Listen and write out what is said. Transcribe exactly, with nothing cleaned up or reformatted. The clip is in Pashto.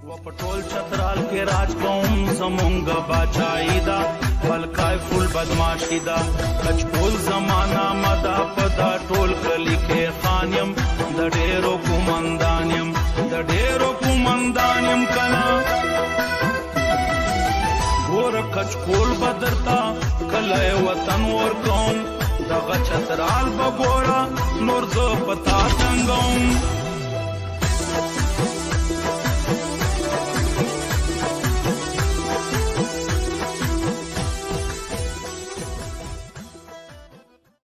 پټول چترال کې راج کوم زمونږ باچائی دا بلکای فل بدماشی دا کچکول زمانہ مدا پدا ټول کلی کې خانیم د ډېرو کومندانیم د ډېرو کومندانیم کنا ګور کچکول بدرتا کله وطن ور کوم دغه چترال بګورا نور زه پتا څنګه